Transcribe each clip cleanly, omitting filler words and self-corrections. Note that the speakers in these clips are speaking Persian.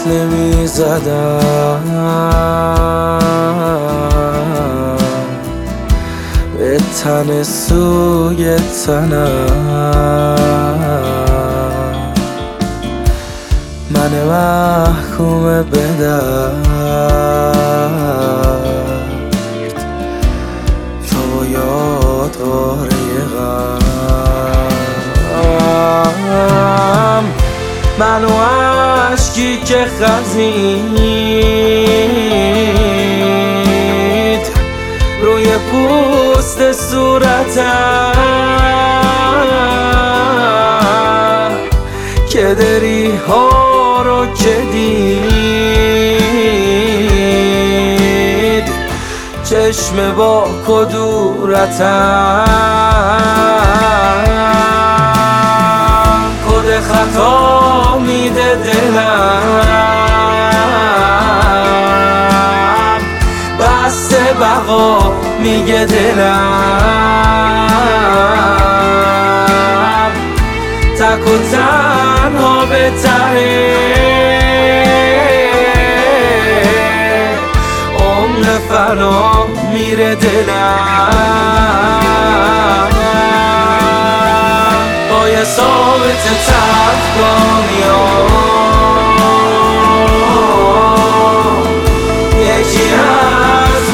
وصله میزدم به تن سوی تنم، من محکوم به درد، تو یادگاره غم، من و عشقی که خزید روی پوست صورتم، که دری ها رو که دید چشم با کدورتم، کد خطا میده دلم، بسته بقا میگه دلم، تک و تنها بهتره، عمر فنا میره دلم، با یه ثابت تفگامیام یکی از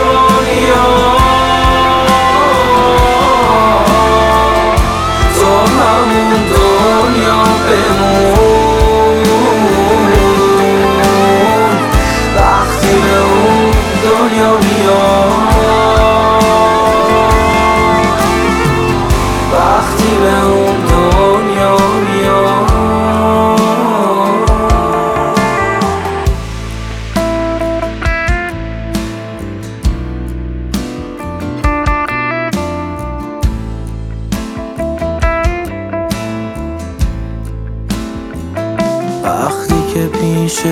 بارونیام، تو همون دنیا بمون، وقتی به اون دنیا میام، وقتی به اون دنیا میام. وقتی که پیشت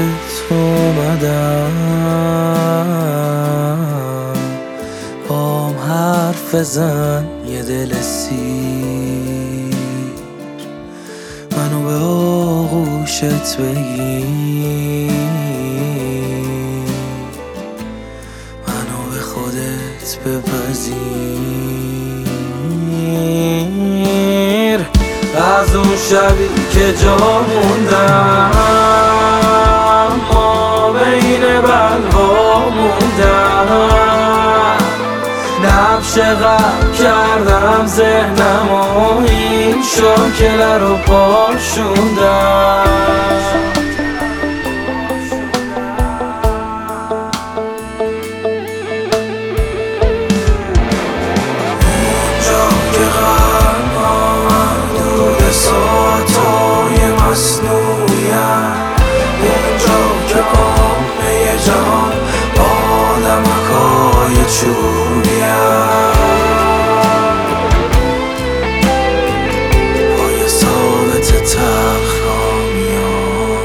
اومدم بام حرف بزن یه دل سیر، منو به آغوشت بگیر، منو به خودت بپذیر، از اون شبی که جا موندم ما بین بلوا موندم، نبش غم کردم ذهنم و این شاکله رو پاشوندم، اونجا که قلبم محدود ساعتهای مصنوعیم، اونجا که بامه جهان آدمکای چوبیم، پای ثابت تخامیام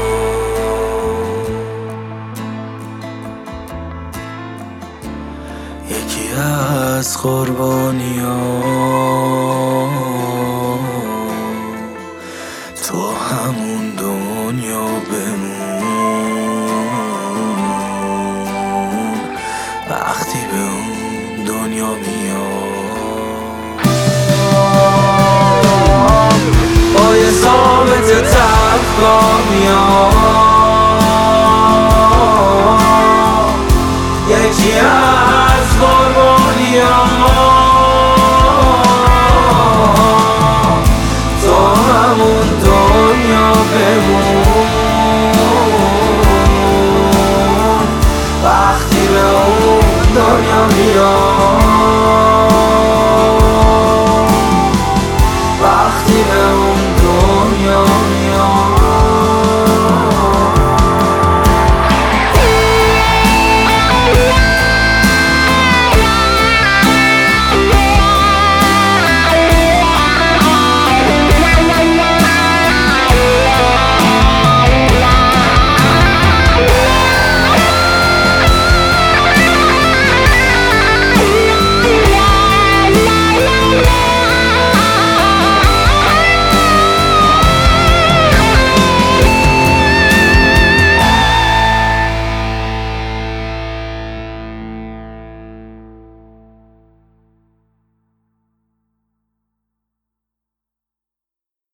یکی از قربانیام، تو همون دنیا بمون، وقتی به اون دنیا میام، با یه ثابت تفگامیام